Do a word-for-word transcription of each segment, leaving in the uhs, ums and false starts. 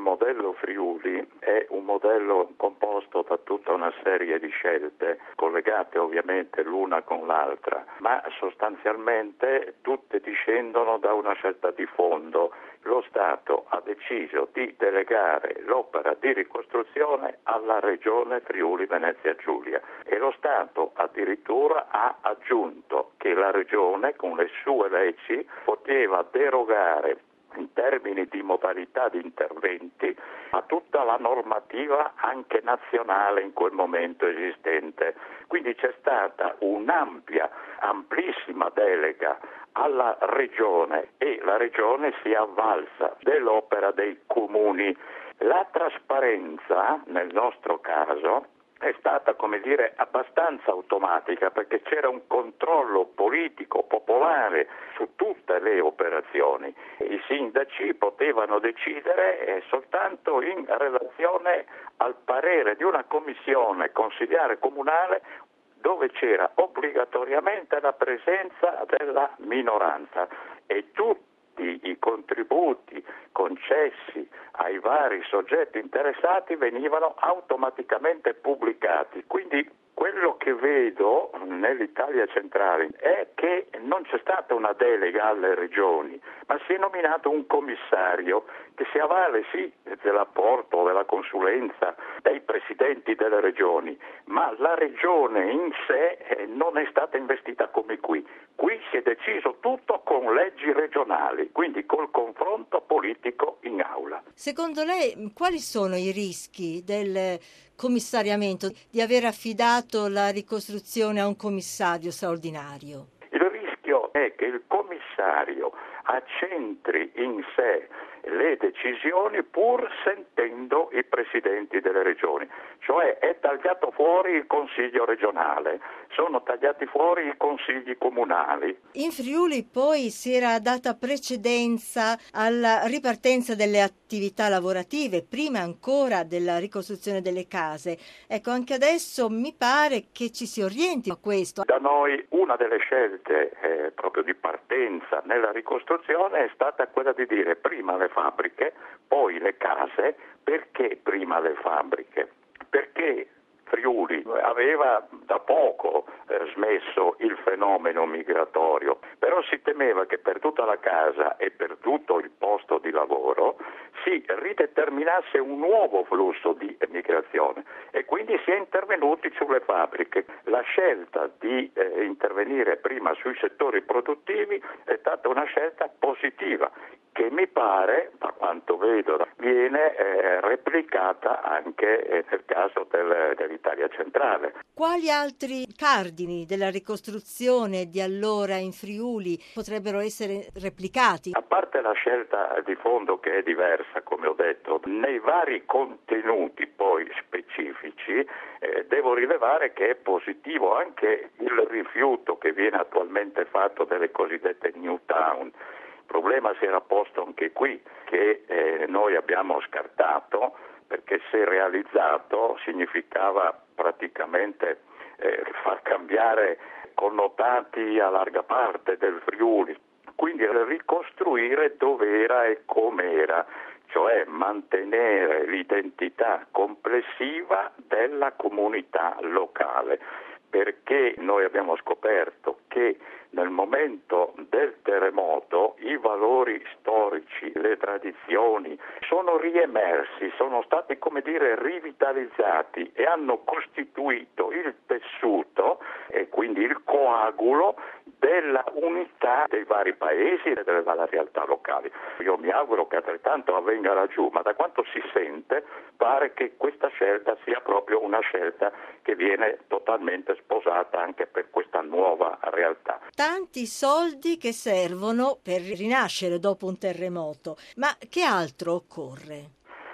modello Friuli è un modello composto da tutta una serie di scelte, collegate ovviamente l'una con l'altra, ma sostanzialmente tutte discendono da una scelta di fondo. Lo Stato ha deciso di delegare l'opera di ricostruzione alla Regione Friuli Venezia Giulia e lo Stato addirittura ha aggiunto che la Regione con le sue leggi poteva derogare in termini di modalità di interventi a tutta la normativa anche nazionale in quel momento esistente. Quindi c'è stata un'ampia, amplissima delega alla Regione e la Regione si è avvalsa dell'opera dei comuni. La trasparenza, nel nostro caso, è stata, come dire, abbastanza automatica perché c'era un controllo politico popolare su tutte le operazioni. I sindaci potevano decidere soltanto in relazione al parere di una commissione consigliare comunale dove c'era obbligatoriamente la presenza della minoranza e tutti i contributi concessi ai vari soggetti interessati venivano automaticamente pubblicati. Quindi quello che vedo nell'Italia centrale è che non c'è stata una delega alle regioni, ma si è nominato un commissario che si avvale sì dell'apporto, della consulenza dei presidenti delle regioni, ma la regione in sé non è stata investita come qui. Qui si è deciso tutto con leggi regionali, quindi col confronto politico in aula. Secondo lei quali sono i rischi del commissariamento, di aver affidato la ricostruzione a un commissario straordinario? Il rischio è che il commissario accentri in sé le decisioni pur sentendo i presidenti delle regioni, cioè è tagliato fuori il consiglio regionale, sono tagliati fuori i consigli comunali. In Friuli poi si era data precedenza alla ripartenza delle attività lavorative, prima ancora della ricostruzione delle case. Ecco, anche adesso mi pare che ci si orienti a questo. Da noi una delle scelte eh, proprio di partenza nella ricostruzione è stata quella di dire prima le fabbriche, poi le case. Perché prima le fabbriche? Perché Friuli aveva da poco eh, smesso il fenomeno migratorio, però si temeva che per tutta la casa e per tutto il posto di lavoro si rideterminasse un nuovo flusso di emigrazione e quindi si è intervenuti sulle fabbriche. La scelta di eh, intervenire prima sui settori produttivi è stata una scelta positiva che mi pare, da quanto vedo, viene eh, replicata anche eh, nel caso del, dell'Italia centrale. Quali altri cardini della ricostruzione di allora in Friuli potrebbero essere replicati? A parte la scelta di fondo che è diversa, come ho detto, nei vari contenuti poi specifici eh, devo rilevare che è positivo anche il rifiuto che viene attualmente fatto delle cosiddette New Town. Il problema si era posto anche qui, che eh, noi abbiamo scartato, perché se realizzato significava praticamente eh, far cambiare connotati a larga parte del Friuli, quindi ricostruire dove era e come era, cioè mantenere l'identità complessiva della comunità locale, perché noi abbiamo scoperto che nel momento del terremoto i valori storici, le tradizioni sono riemersi, sono stati, come dire, rivitalizzati e hanno costituito il tessuto e quindi il coagulo della unità dei vari paesi e delle varie realtà locali. Io mi auguro che altrettanto avvenga laggiù, ma da quanto si sente pare che questa scelta sia proprio una scelta che viene totalmente sposata anche per questa nuova realtà. Tanti soldi che servono per rinascere dopo un terremoto, ma che altro occorre?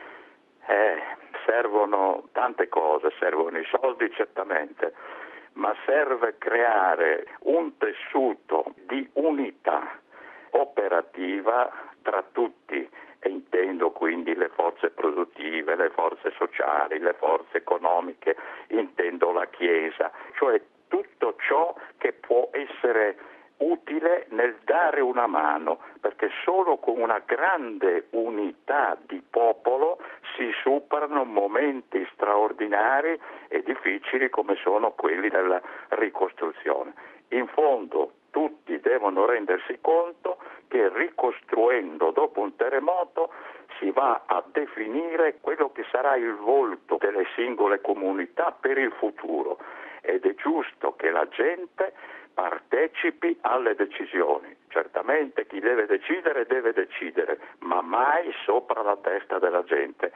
Eh, servono tante cose, servono i soldi certamente, ma serve creare un tessuto di unità operativa tra tutti, e intendo quindi le forze produttive, le forze sociali, le forze economiche, intendo la Chiesa, cioè tutto ciò che può essere utile nel dare una una mano, perché solo con una grande unità di popolo si superano momenti straordinari e difficili come sono quelli della ricostruzione. In fondo tutti devono rendersi conto che ricostruendo dopo un terremoto si va a definire quello che sarà il volto delle singole comunità per il futuro, ed è giusto che la gente partecipi alle decisioni. Certamente chi deve decidere deve decidere, ma mai sopra la testa della gente.